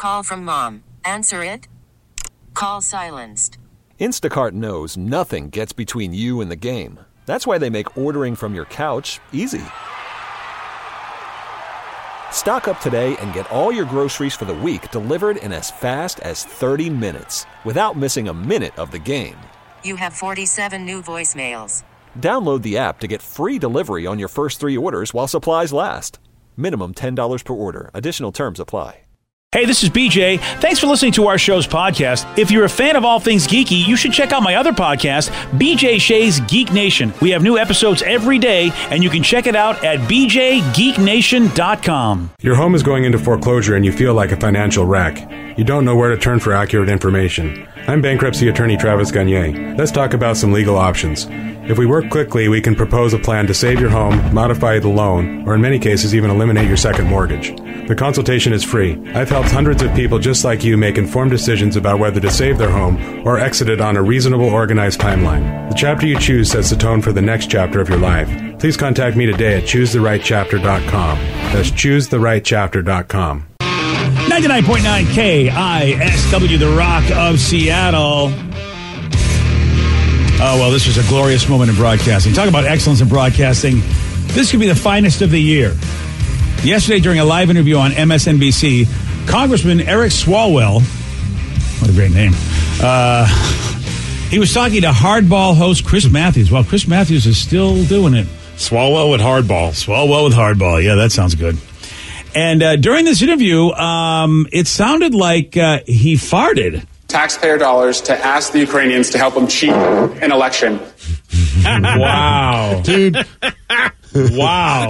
Call from mom. Answer it. Call silenced. Instacart knows nothing gets between you and the game. That's why they make ordering from your couch easy. Stock up today and get all your groceries for the week delivered in as fast as 30 minutes without missing a minute of the game. You have 47 new voicemails. Download the app to get free delivery on your first 3 orders while supplies last. Minimum $10 per order. Additional terms apply. Hey, this is BJ. Thanks for listening to our show's podcast. If you're a fan of all things geeky, you should check out my other podcast, BJ Shea's Geek Nation. We have new episodes every day, and you can check it out at bjgeeknation.com. Your home is going into foreclosure and you feel like a financial wreck. You don't know where to turn for accurate information. I'm bankruptcy attorney Travis Gagne. Let's talk about some legal options. If we work quickly, we can propose a plan to save your home, modify the loan, or in many cases even eliminate your second mortgage. The consultation is free. I've helped hundreds of people just like you make informed decisions about whether to save their home or exit it on a reasonable, organized timeline. The chapter you choose sets the tone for the next chapter of your life. Please contact me today at choosetherightchapter.com. That's choosetherightchapter.com. 99.9 KISW, The Rock of Seattle. Oh, well, this was a glorious moment in broadcasting. Talk about excellence in broadcasting. This could be the finest of the year. Yesterday, during a live interview on MSNBC, Congressman Eric Swalwell, what a great name, he was talking to Hardball host Chris Matthews. Well, Chris Matthews is still doing it. Swalwell with Hardball. Swalwell with Hardball. Yeah, that sounds good. And during this interview, it sounded like he farted. Taxpayer dollars to ask the Ukrainians to help them cheat an election. Wow. Dude. Wow.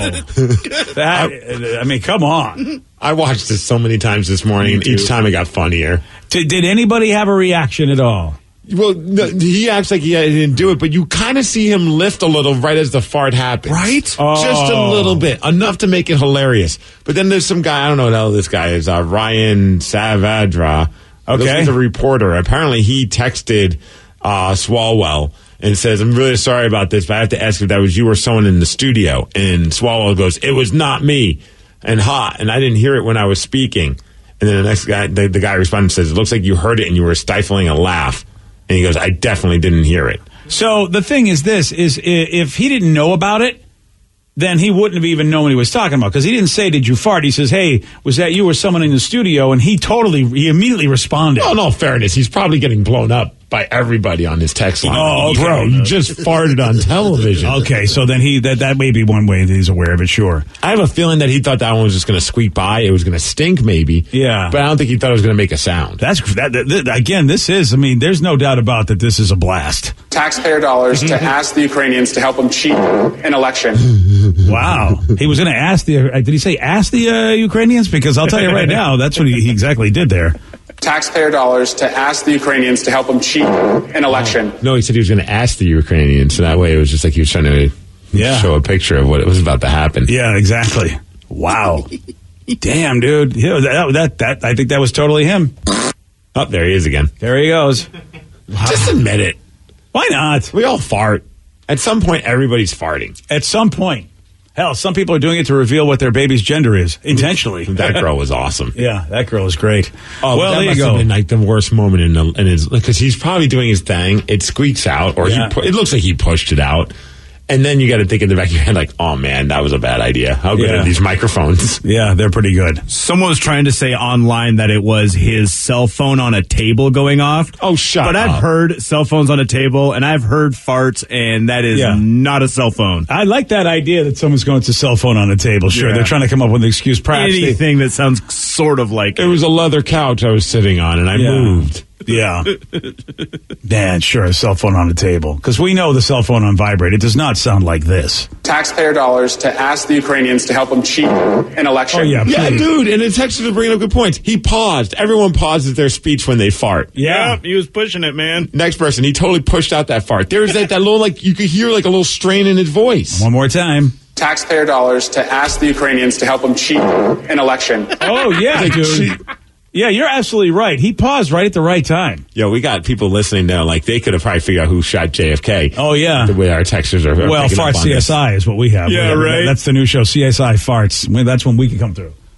I mean, come on. I watched this so many times this morning, and each time it got funnier. Did anybody have a reaction at all? Well, no, he acts like he didn't do it, but you kind of see him lift a little right as the fart happens. Right? Oh. Just a little bit. Enough to make it hilarious. But then there's some guy, I don't know what the hell this guy is, Ryan Savadra. Okay. He's a reporter. Apparently he texted Swalwell and says, I'm really sorry about this, but I have to ask if that was you or someone in the studio. And Swalwell goes, it was not me. And and I didn't hear it when I was speaking. And then the next guy, the guy responded and says, it looks like you heard it and you were stifling a laugh. And he goes, I definitely didn't hear it. So the thing is this, is if he didn't know about it, then he wouldn't have even known what he was talking about. Because he didn't say, did you fart? He says, hey, was that you or someone in the studio? And he immediately responded. Well, in all fairness, he's probably getting blown up by everybody on his text line. Oh, okay. Bro, you just farted on television. Okay, so then that may be one way that he's aware of it, sure. I have a feeling that he thought that one was just going to squeak by. It was going to stink, maybe. Yeah. But I don't think he thought it was going to make a sound. Again, there's no doubt about that this is a blast. Taxpayer dollars to ask the Ukrainians to help them cheat an election. Wow. He was going to ask did he say ask the Ukrainians? Because I'll tell you right now, that's what he exactly did there. Taxpayer dollars to ask the Ukrainians to help them cheat an election. No, he said he was going to ask the Ukrainians. So that way it was just like he was trying to show a picture of what it was about to happen. Yeah, exactly. Wow. Damn, dude. Yeah, that I think that was totally him. Oh, there he is again. There he goes. Wow. Just admit it. Why not? We all fart. At some point, everybody's farting. At some point. Hell, some people are doing it to reveal what their baby's gender is, intentionally. That girl was awesome. Yeah, that girl is great. Oh, well, there you go. Been like the worst moment in his, because he's probably doing his thing. It squeaks out, or it looks like he pushed it out. And then you got to think in the back of your head, like, oh man, that was a bad idea. How good are these microphones? Yeah, they're pretty good. Someone was trying to say online that it was his cell phone on a table going off. Oh, shut up. But I've heard cell phones on a table, and I've heard farts, and that is not a cell phone. I like that idea that someone's going to cell phone on a table. Sure, they're trying to come up with an excuse. Perhaps anything that sounds sort of like it was a leather couch I was sitting on, and I moved. Yeah. Man, sure, a cell phone on a table. Because we know the cell phone on vibrate. It does not sound like this. Taxpayer dollars to ask the Ukrainians to help them cheat an election. Oh, yeah, dude, and in Texas to bring up good points. He paused. Everyone pauses their speech when they fart. Yeah, he was pushing it, man. Next person, he totally pushed out that fart. There's that little, like, you could hear like a little strain in his voice. One more time. Taxpayer dollars to ask the Ukrainians to help them cheat an election. Oh, yeah, dude. Yeah, you're absolutely right. He paused right at the right time. Yo, we got people listening now. Like, they could have probably figured out who shot JFK. Oh, yeah. The way our texters are. Well, Fart CSI is what we have. Yeah, right. That's the new show, CSI Farts. That's when we can come through.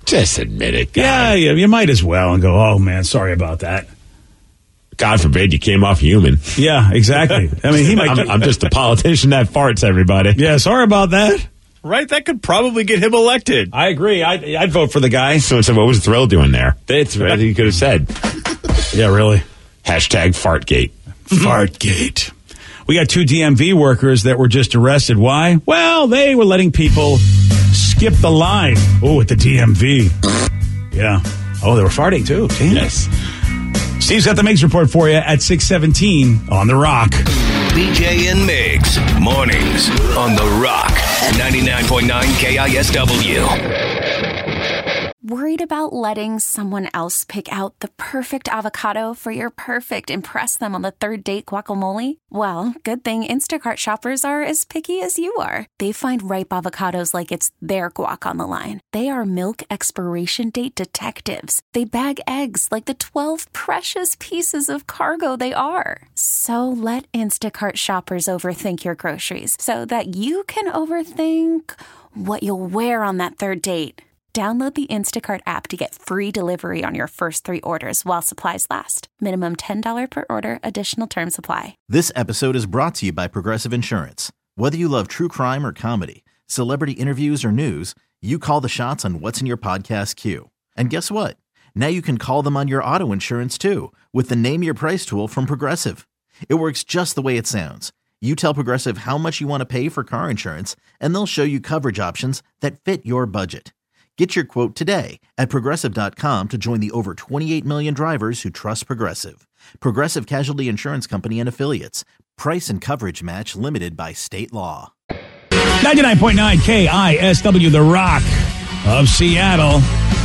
Just admit it, Yeah, guy. you might as well and go, oh, man, sorry about that. God forbid you came off human. Yeah, exactly. I mean, he might. I'm just a politician that farts, everybody. Yeah, sorry about that. Right? That could probably get him elected. I agree. I'd vote for the guy. Someone said, what was Thrill doing there? That's what he could have said. Yeah, really. Hashtag Fartgate. Fartgate. We got 2 DMV workers that were just arrested. Why? Well, they were letting people skip the line. Oh, at the DMV. Yeah. Oh, they were farting too. Damn. Yes. Steve's got the Migs report for you at 6:17 on The Rock. BJ and Migs, mornings on The Rock, 99.9 KISW. Worried about letting someone else pick out the perfect avocado for your perfect impress them on the third date guacamole? Well, good thing Instacart shoppers are as picky as you are. They find ripe avocados like it's their guac on the line. They are milk expiration date detectives. They bag eggs like the 12 precious pieces of cargo they are. So let Instacart shoppers overthink your groceries so that you can overthink what you'll wear on that third date. Download the Instacart app to get free delivery on your first 3 orders while supplies last. Minimum $10 per order. Additional terms apply. This episode is brought to you by Progressive Insurance. Whether you love true crime or comedy, celebrity interviews or news, you call the shots on what's in your podcast queue. And guess what? Now you can call them on your auto insurance too with the Name Your Price tool from Progressive. It works just the way it sounds. You tell Progressive how much you want to pay for car insurance, and they'll show you coverage options that fit your budget. Get your quote today at Progressive.com to join the over 28 million drivers who trust Progressive. Progressive Casualty Insurance Company and Affiliates. Price and coverage match limited by state law. 99.9 KISW, The Rock of Seattle.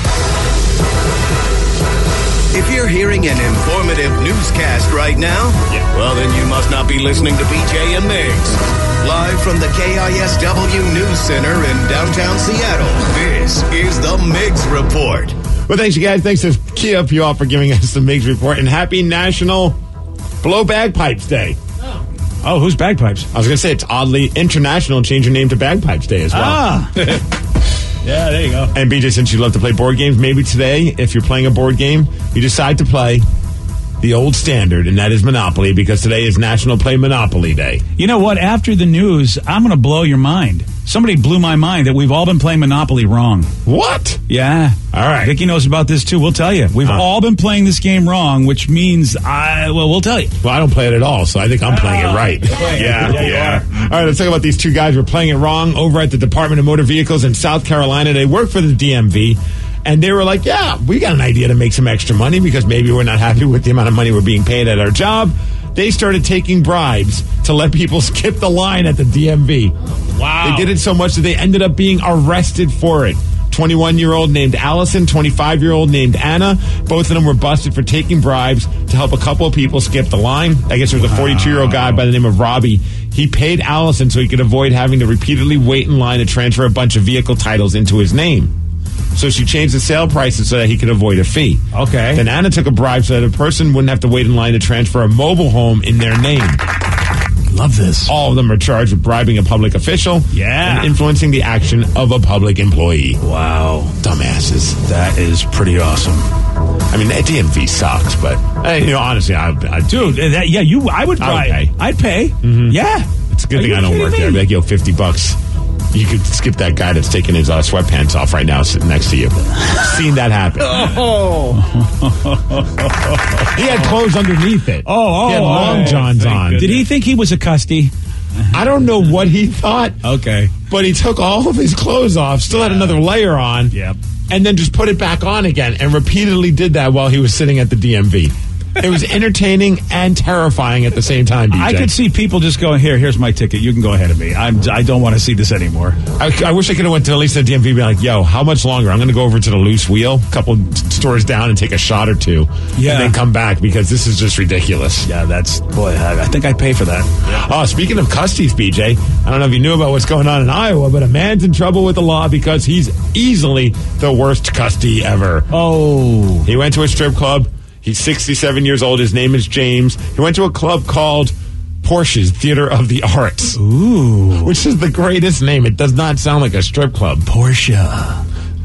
If you're hearing an informative newscast right now, well, then you must not be listening to BJ and Migs. Live from the KISW News Center in downtown Seattle, this is the Migs Report. Well, thanks, you guys. Thanks to Key Up You all for giving us the Migs Report. And happy National Blow Bagpipes Day. Oh, who's Bagpipes? I was going to say it's oddly international. Change your name to Bagpipes Day as well. Ah. Yeah, there you go. And BJ, since you love to play board games, maybe today, if you're playing a board game, you decide to play the old standard, and that is Monopoly, because today is National Play Monopoly Day. You know what? After the news, I'm going to blow your mind. Somebody blew my mind that we've all been playing Monopoly wrong. What? Yeah. All right. Vicky knows about this, too. We'll tell you. We've all been playing this game wrong, which means, we'll tell you. Well, I don't play it at all, so I think I'm playing it right. Yeah. All right, let's talk about these 2 guys who are playing it wrong over at the Department of Motor Vehicles in South Carolina. They work for the DMV. And they were like, yeah, we got an idea to make some extra money because maybe we're not happy with the amount of money we're being paid at our job. They started taking bribes to let people skip the line at the DMV. Wow. They did it so much that they ended up being arrested for it. 21-year-old named Allison, 25-year-old named Anna. Both of them were busted for taking bribes to help a couple of people skip the line. I guess there was a 42-year-old guy by the name of Robbie. He paid Allison so he could avoid having to repeatedly wait in line to transfer a bunch of vehicle titles into his name. So she changed the sale prices so that he could avoid a fee. Okay. Then Anna took a bribe so that a person wouldn't have to wait in line to transfer a mobile home in their name. Love this. All of them are charged with bribing a public official and influencing the action of a public employee. Wow. Dumbasses. That is pretty awesome. I mean, that DMV sucks, but honestly, I would pay. I'd pay. Mm-hmm. Yeah. It's a good thing I don't work there. I'd be like, $50. You could skip that guy that's taking his sweatpants off right now sitting next to you. Seen that happen. He had clothes underneath it. He had long johns on. Did he think he was a custy? I don't know what he thought. Okay. But he took all of his clothes off, still had another layer on, and then just put it back on again, and repeatedly did that while he was sitting at the DMV. It was entertaining and terrifying at the same time, BJ. I could see people just going, here's my ticket. You can go ahead of me. I don't want to see this anymore. I wish I could have went to at least the DMV and be like, yo, how much longer? I'm going to go over to the Loose Wheel, a couple stores down, and take a shot or two. Yeah. And then come back because this is just ridiculous. Yeah, I think I'd pay for that. Yeah. Oh, speaking of custies, BJ, I don't know if you knew about what's going on in Iowa, but a man's in trouble with the law because he's easily the worst custody ever. Oh. He went to a strip club. He's 67 years old. His name is James. He went to a club called Porsche's Theater of the Arts. Ooh. Which is the greatest name. It does not sound like a strip club. Porsche.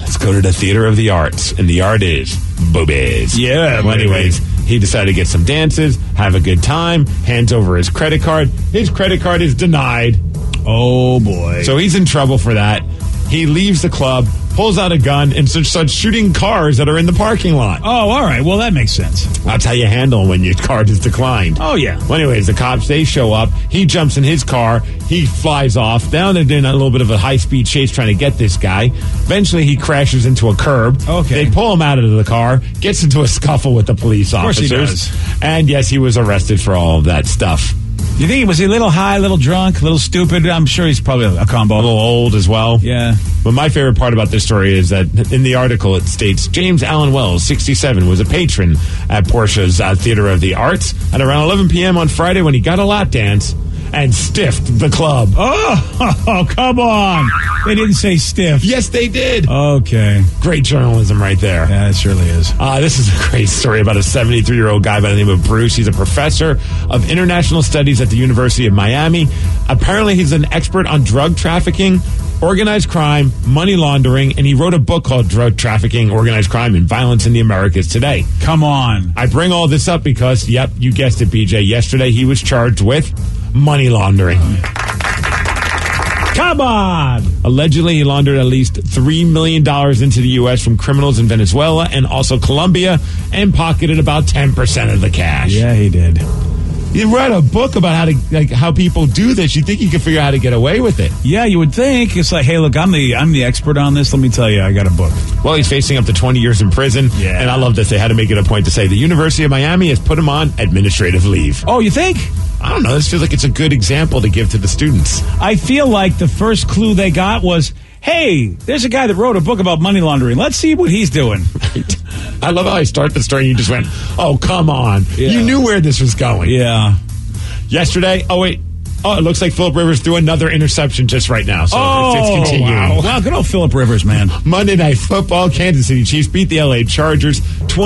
let's go to the Theater of the Arts. And the art is boobies. Yeah. Well, anyways, he decided to get some dances, have a good time, hands over his credit card. His credit card is denied. Oh, boy. So he's in trouble for that. He leaves the club, pulls out a gun, and starts shooting cars that are in the parking lot. Oh, all right. Well, that makes sense. That's how you handle when your card is declined. Oh, yeah. Well, anyways, the cops, they show up. He jumps in his car. He flies off. Now they're doing a little bit of a high-speed chase trying to get this guy. Eventually, he crashes into a curb. Okay. They pull him out of the car, gets into a scuffle with the police officers. Of course he does. And, yes, he was arrested for all of that stuff. You think was he a little high, a little drunk, a little stupid? I'm sure he's probably a combo. A little old as well. Yeah. But my favorite part about this story is that in the article it states James Allen Wells, 67, was a patron at Porsche's Theater of the Arts at around 11 p.m. on Friday when he got a lap dance and stiffed the club. Oh, come on. They didn't say stiff. Yes, they did. Okay. Great journalism right there. Yeah, it surely is. This is a great story about a 73-year-old guy by the name of Bruce. He's a professor of international studies at the University of Miami. Apparently, he's an expert on drug trafficking, organized crime, money laundering, and he wrote a book called Drug Trafficking, Organized Crime, and Violence in the Americas Today. Come on. I bring all this up because, yep, you guessed it, BJ. Yesterday, he was charged with money laundering. Come on! Allegedly, he laundered at least $3 million into the U.S. from criminals in Venezuela and also Colombia and pocketed about 10% of the cash. Yeah, he did. You read a book about how people do this. You think you can figure out how to get away with it. Yeah, you would think. It's like, hey, look, I'm the expert on this. Let me tell you, I got a book. Well, he's facing up to 20 years in prison. Yeah. And I love that they had to make it a point to say the University of Miami has put him on administrative leave. Oh, you think? I don't know. This feels like it's a good example to give to the students. I feel like the first clue they got was, hey, there's a guy that wrote a book about money laundering. Let's see what he's doing. Right. I love how I start the story and you just went, oh, come on. Yeah. You knew where this was going. Yeah. Yesterday, it looks like Phillip Rivers threw another interception just right now. So it's continuing. Wow, good old Phillip Rivers, man. Monday Night Football, Kansas City Chiefs beat the LA Chargers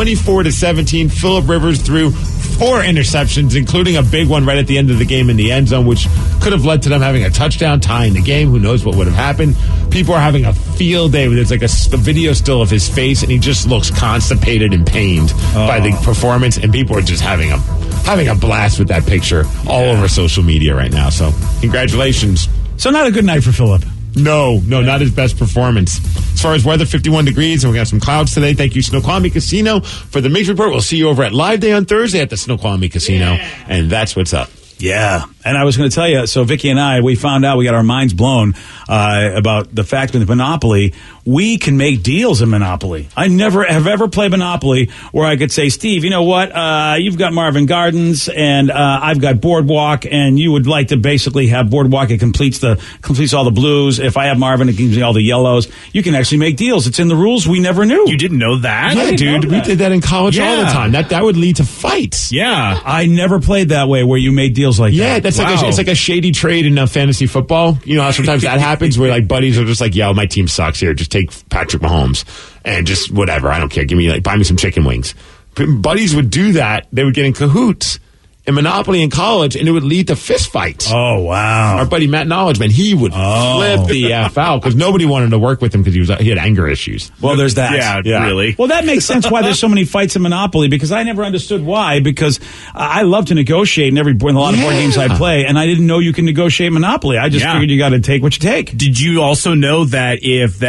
24-17. Phillip Rivers threw 4 interceptions, including a big one right at the end of the game in the end zone, which could have led to them having a touchdown, tying the game. Who knows what would have happened? People are having a field day. There's like a video still of his face, and he just looks constipated and pained by the performance, and people are just having a blast with that picture all over social media right now. So, congratulations. So, not a good night for Phillip. No, not his best performance. As far as weather, 51 degrees, and we got some clouds today. Thank you, Snoqualmie Casino, for the Mix Report. We'll see you over at Live Day on Thursday at the Snoqualmie Casino, and that's what's up. Yeah. And I was going to tell you, so Vicky and I, we found out, we got our minds blown about the fact with Monopoly, we can make deals in Monopoly. I never have ever played Monopoly where I could say, Steve, you know what? You've got Marvin Gardens and I've got Boardwalk, and you would like to basically have Boardwalk. It completes all the blues. If I have Marvin, it gives me all the yellows. You can actually make deals. It's in the rules. We never knew. You didn't know that? Yeah, dude. We did that in college all the time. That would lead to fights. Yeah. I never played that way where you made deals like that. Yeah, that's it's like a shady trade in fantasy football. You know how sometimes that happens where like buddies are just like, yo, my team sucks here. Just take Patrick Mahomes and just whatever. I don't care. Give me buy me some chicken wings. Buddies would do that. They would get in cahoots in Monopoly in college, and it would lead to fist fights. Oh, wow. Our buddy Matt Knowledge, man, he would flip the F out because nobody wanted to work with him because he had anger issues. Well, there's that. Yeah, really. Well, that makes sense why there's so many fights in Monopoly, because I never understood why, because I love to negotiate in a lot of board games I play, and I didn't know you can negotiate Monopoly. I just figured you got to take what you take. Did you also know that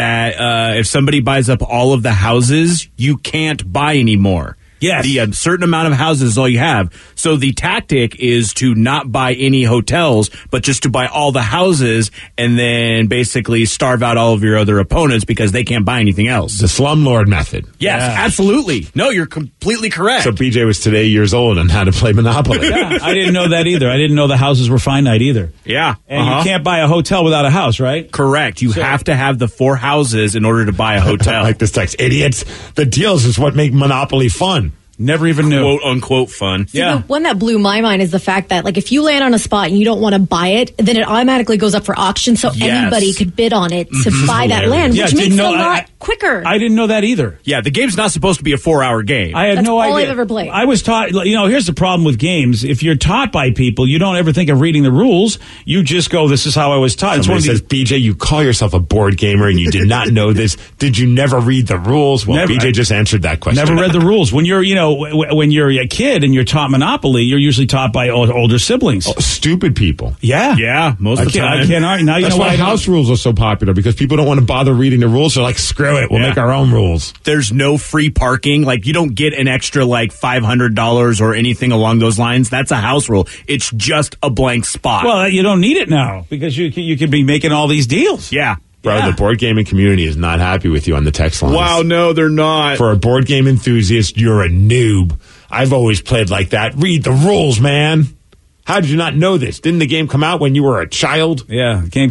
if somebody buys up all of the houses, you can't buy anymore? Yes. The certain amount of houses is all you have. So the tactic is to not buy any hotels, but just to buy all the houses and then basically starve out all of your other opponents because they can't buy anything else. The slumlord method. Yes, absolutely. No, you're completely correct. So BJ was today years old on how to play Monopoly. Yeah, I didn't know that either. I didn't know the houses were finite either. Yeah. And you can't buy a hotel without a house, right? Correct. You have to have the 4 houses in order to buy a hotel. I like this text. Idiots. The deals is what make Monopoly fun. Never even knew. Quote unquote fun. See, the one that blew my mind is the fact that, like, if you land on a spot and you don't want to buy it, then it automatically goes up for auction, so anybody could bid on it to buy that land, which makes it a lot quicker. I didn't know that either. Yeah, the game's not supposed to be a 4-hour game. I had That's no all idea. I've ever played. I was taught, here's the problem with games. If you're taught by people, you don't ever think of reading the rules. You just go, this is how I was taught. Somebody says, BJ, you call yourself a board gamer and you did not know this. Did you never read the rules? Well, Never. BJ just answered that question. Never read the rules. When you're, when you're a kid and you're taught Monopoly, you're usually taught by older siblings. Oh, stupid people. Yeah. Yeah, most of the time. I can't argue. Now you That's know why house rules are so popular, because people don't want to bother reading the rules. They're like, screw it, we'll make our own rules. There's no free parking. Like, you don't get an extra, like, $500 or anything along those lines. That's a house rule. It's just a blank spot. Well, you don't need it now because you could be making all these deals. Yeah. Bro, the board gaming community is not happy with you on the text lines. Wow, no, they're not. For a board game enthusiast, you're a noob. I've always played like that. Read the rules, man. How did you not know this? Didn't the game come out when you were a child? Yeah, the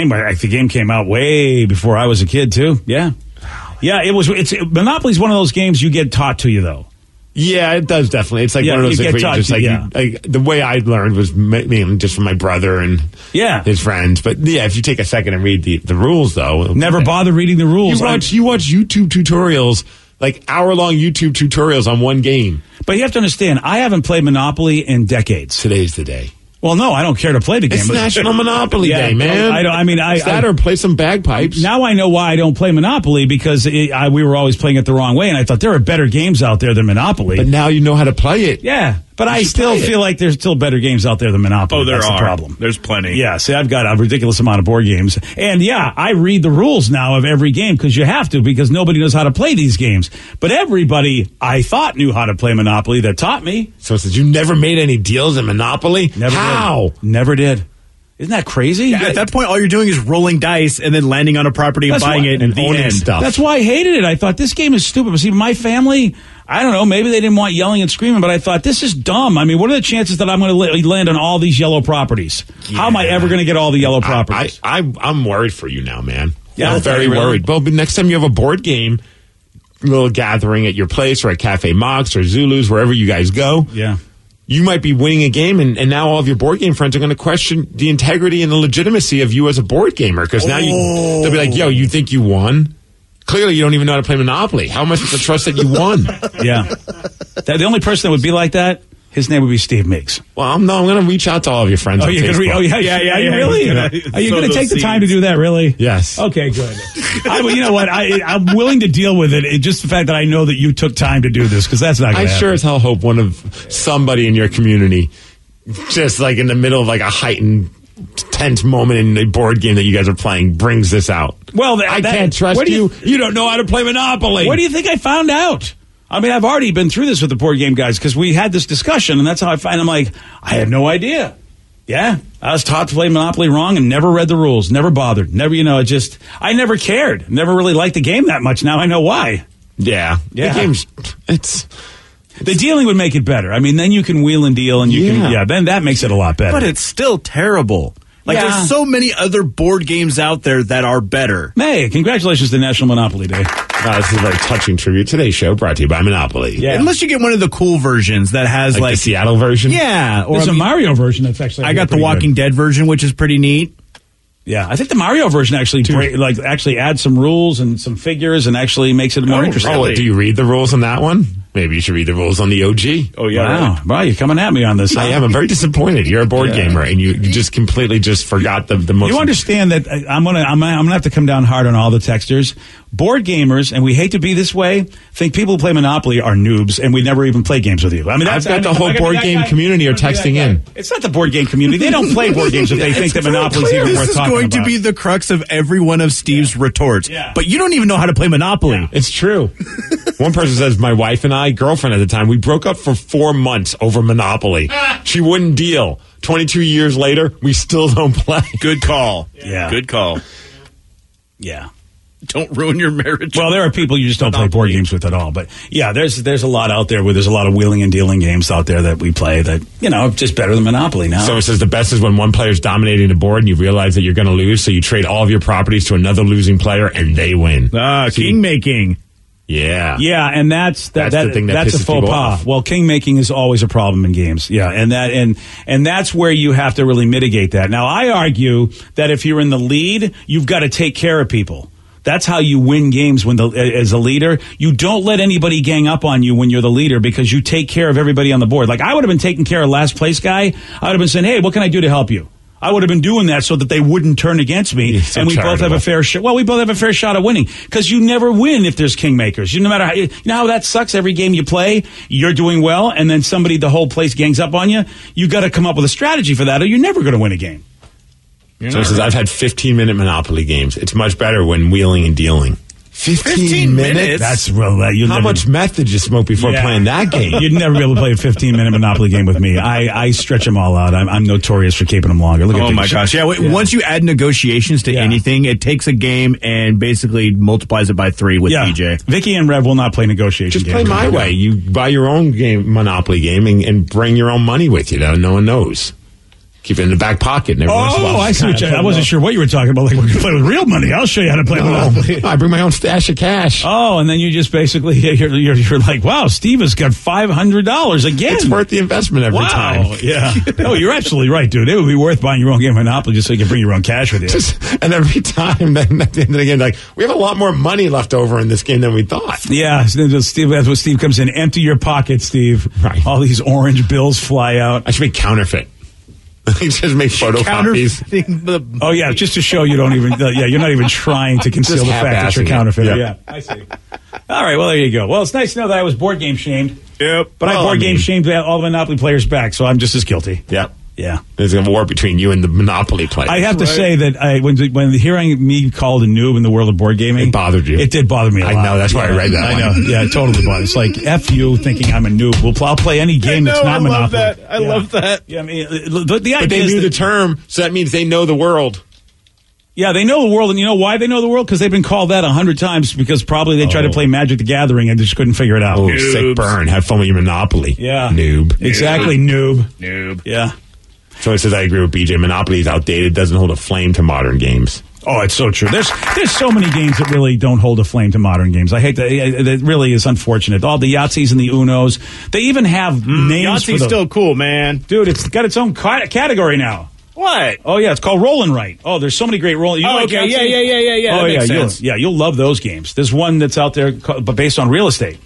game came out way before I was a kid too. Yeah. Yeah, Monopoly's one of those games you get taught to you though. Yeah, it does definitely. It's like one of those things where you just the way I learned was mainly just from my brother and his friends. But yeah, if you take a second and read the rules, though, never bother reading the rules. You watch YouTube tutorials, like hour-long YouTube tutorials on one game. But you have to understand, I haven't played Monopoly in decades. Today's the day. Well, no, I don't care to play the game. It's National Monopoly Day, man. Or play some bagpipes. Now I know why I don't play Monopoly, because we were always playing it the wrong way, and I thought there are better games out there than Monopoly. But now you know how to play it. Yeah, but I still feel like there's still better games out there than Monopoly. Oh, there That's are. the problem. There's plenty. Yeah, see, I've got a ridiculous amount of board games. And yeah, I read the rules now of every game because you have to, because nobody knows how to play these games. But everybody I thought knew how to play Monopoly that taught me. So it says you never made any deals in Monopoly? How? Never did. Isn't that crazy? Yeah, at that point, all you're doing is rolling dice and then landing on a property and buying it and owning stuff. That's why I hated it. I thought this game is stupid. But see, my family, I don't know, maybe they didn't want yelling and screaming, but I thought this is dumb. I mean, what are the chances that I'm going to land on all these yellow properties? Yeah. How am I ever going to get all the yellow properties? I'm worried for you now, man. Yeah, I'm very worried. Well, but next time you have a board game, little gathering at your place or at Cafe Mox or Zulu's, wherever you guys go. Yeah. You might be winning a game, and now all of your board game friends are going to question the integrity and the legitimacy of you as a board gamer, because now they'll be like, yo, you think you won? Clearly, you don't even know how to play Monopoly. How am I supposed to trust that you won? Yeah. The only person that would be like that, his name would be Steve Meeks. Well, I'm going to reach out to all of your friends on Facebook. Really? Are you going to take the time to do that, really? Yes. Okay, good. You know what? I'm willing to deal with it. It's just the fact that I know that you took time to do this, because that's not going to happen. I sure as hell hope somebody in your community, just like in the middle of like a heightened, tense moment in the board game that you guys are playing, brings this out. Well, I can't trust you. You don't know how to play Monopoly. What do you think I found out? I mean, I've already been through this with the board game guys, because we had this discussion, and that's how I'm like, I had no idea. Yeah, I was taught to play Monopoly wrong and never read the rules, never bothered, never, I never cared, never really liked the game that much. Now I know why. Yeah. The game's, the dealing would make it better. I mean, then you can wheel and deal, and then that makes it a lot better. But it's still terrible. There's so many other board games out there that are better. Hey, congratulations to National Monopoly Day. This is a very touching tribute. Today's show brought to you by Monopoly. Yeah. Unless you get one of the cool versions that has like the Seattle version. Yeah. There's a Mario version that's actually. I got the Walking Dead version, which is pretty neat. Yeah, I think the Mario version actually actually adds some rules and some figures and actually makes it more interesting. Oh, do you read the rules on that one? Maybe you should read the rules on the OG. Oh, yeah. Wow. Right. Wow, you're coming at me on this. I am. I'm very disappointed. You're a board gamer, and you just completely just forgot the most. You understand that I'm gonna have to come down hard on all the texters. Board gamers, and we hate to be this way, think people who play Monopoly are noobs, and we never even play games with you. I mean, I've got the whole board game community are texting in. It's not the board game community. They don't play board games if they think that Monopoly's even worth talking about. This is going to be the crux of every one of Steve's retorts. Yeah. But you don't even know how to play Monopoly. Yeah. It's true. One person says, my wife and I, girlfriend at the time, we broke up for 4 months over Monopoly. She wouldn't deal. 22 years later, we still don't play. Good call. Yeah. Good call. Yeah. Don't ruin your marriage. Well, there are people you just don't play board games with at all. But yeah, there's a lot out there where there's a lot of wheeling and dealing games out there that we play that, just better than Monopoly now. Someone says the best is when one player's dominating the board and you realize that you're going to lose, so you trade all of your properties to another losing player and they win. King making. Yeah. Yeah, and that's the thing that's a pisses faux people pas. off. Well, kingmaking is always a problem in games. Yeah, and that's where you have to really mitigate that. Now, I argue that if you're in the lead, you've got to take care of people. That's how you win games as a leader. You don't let anybody gang up on you when you're the leader because you take care of everybody on the board. Like I would have been taking care of last place guy. I would have been saying, hey, what can I do to help you? I would have been doing that so that they wouldn't turn against me, and we both have a fair shot. Well, we both have a fair shot of winning because you never win if there's kingmakers. No matter how, you know how that sucks. Every game you play, you're doing well, and then the whole place gangs up on you. You got to come up with a strategy for that, or you're never going to win a game. So it says I've had 15-minute Monopoly games. It's much better when wheeling and dealing. 15 minutes? That's real. How much meth did you smoke before playing that game? You'd never be able to play a 15-minute Monopoly game with me. I stretch them all out. I'm notorious for keeping them longer. Look at my gosh. Yeah, once you add negotiations to anything, it takes a game and basically multiplies it by 3 with DJ. Vicky and Rev will not play negotiation games. games. Just play my way. You buy your own Monopoly game and bring your own money with you. No one knows. Keep it in the back pocket. And I see what I wasn't sure what you were talking about. Like, we can play with real money. I'll show you how to play Monopoly. I bring my own stash of cash. Oh, and then you just basically, you're like, wow, Steve has got $500 again. It's worth the investment every time. Yeah. No, you're absolutely right, dude. It would be worth buying your own game of Monopoly just so you can bring your own cash with you. And every time, then at the end of the game, like, we have a lot more money left over in this game than we thought. Yeah, Steve, that's what Steve comes in. Empty your pocket, Steve. Right. All these orange bills fly out. I should make counterfeit. Just make photocopies. Oh yeah, just to show you don't even. You're not even trying to conceal the fact that you're counterfeiting. Yeah, I see. All right, well there you go. Well, it's nice to know that I was board game shamed. Yep. But I board game shamed all the Monopoly players back, so I'm just as guilty. Yep. Yeah. There's a war between you and the Monopoly players. I have to say that when hearing me called a noob in the world of board gaming, it bothered you. It did bother me a lot. I know. That's why I read that. I know. Yeah, it totally bothered. It's like F you thinking I'm a noob. I'll play any game that's not Monopoly. I love that. Yeah, I mean, the idea but they knew the term, so that means they know the world. Yeah, they know the world, and you know why they know the world? Because they've been called that 100 times. Because probably they tried to play Magic the Gathering and just couldn't figure it out. Oh, sick burn! Have fun with your Monopoly. Yeah, noob. Exactly, noob. Yeah. So it says I agree with BJ. Monopoly is outdated. Doesn't hold a flame to modern games. Oh, it's so true. There's so many games that really don't hold a flame to modern games. I hate that. It really is unfortunate. All the Yahtzees and the Unos. They even have names. Yahtzee's still cool, man. Dude, it's got its own category now. What? Oh yeah, it's called Roll and Write. Oh, there's so many great rolling. Oh, okay, yeah. Oh yeah, you'll love those games. There's one that's out there, but based on real estate.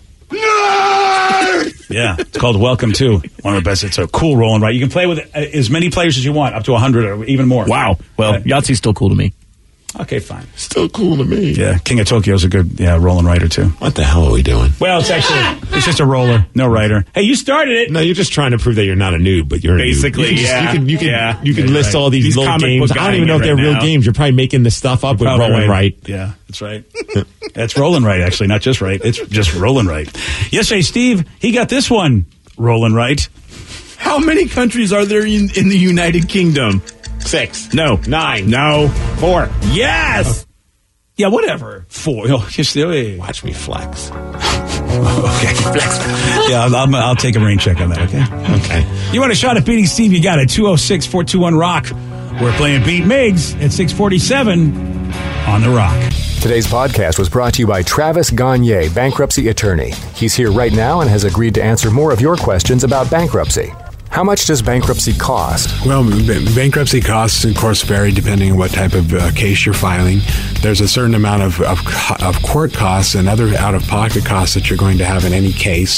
Yeah, it's called Welcome to. One of the best. It's a cool roll and write. You can play with as many players as you want, up to 100 or even more. Wow. Well, Yahtzee's still cool to me. Okay, fine. Still cool to me. Yeah, King of Tokyo's a good roll and writer too. What the hell are we doing? Well, it's just a roller, no writer. Hey, you started it. No, you're just trying to prove that you're not a noob, but you're basically. A noob. You can list all these little games. I don't even know if they're real games. You're probably making this stuff up with Roll and Write. Yeah, that's right. That's Roll and Write, actually, not just right. It's just Roll and Write. Yesterday, Steve, he got this one. Roll and Write. How many countries are there in the United Kingdom? 6. No. 9. No. 4. Yes. Yeah, whatever. 4. Watch me flex. Okay. Flex. Yeah, I'll take a rain check on that, okay? Okay. You want a shot at beating Steve? You got it. 206-421-ROCK. We're playing Beat Miggs at 647 on The Rock. Today's podcast was brought to you by Travis Gagne, bankruptcy attorney. He's here right now and has agreed to answer more of your questions about bankruptcy. How much does bankruptcy cost? Well, bankruptcy costs, of course, vary depending on what type of case you're filing. There's a certain amount of court costs and other out-of-pocket costs that you're going to have in any case.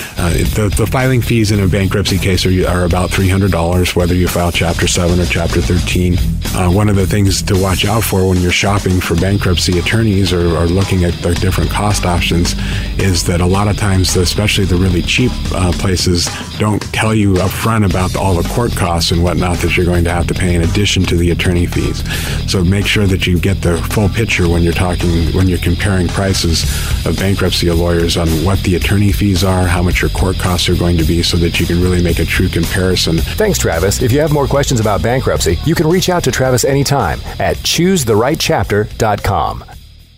The filing fees in a bankruptcy case are about $300, whether you file Chapter 7 or Chapter 13. One of the things to watch out for when you're shopping for bankruptcy attorneys or looking at the different cost options is that a lot of times, especially the really cheap places, don't tell you up front about all the court costs and whatnot that you're going to have to pay in addition to the attorney fees. So make sure that you get the full picture when you're comparing prices of bankruptcy lawyers on what the attorney fees are, how much your court costs are going to be, so that you can really make a true comparison. Thanks, Travis. If you have more questions about bankruptcy, you can reach out to Travis anytime at choosetherightchapter.com.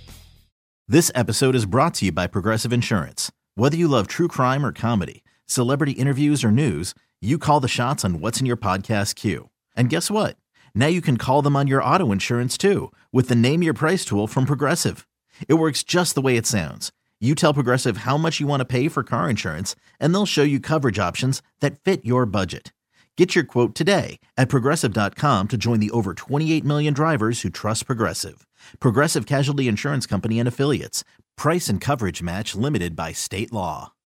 This episode is brought to you by Progressive Insurance. Whether you love true crime or comedy, celebrity interviews or news, you call the shots on what's in your podcast queue. And guess what? Now you can call them on your auto insurance too with the Name Your Price tool from Progressive. It works just the way it sounds. You tell Progressive how much you want to pay for car insurance, and they'll show you coverage options that fit your budget. Get your quote today at Progressive.com to join the over 28 million drivers who trust Progressive. Progressive Casualty Insurance Company and Affiliates. Price and coverage match limited by state law.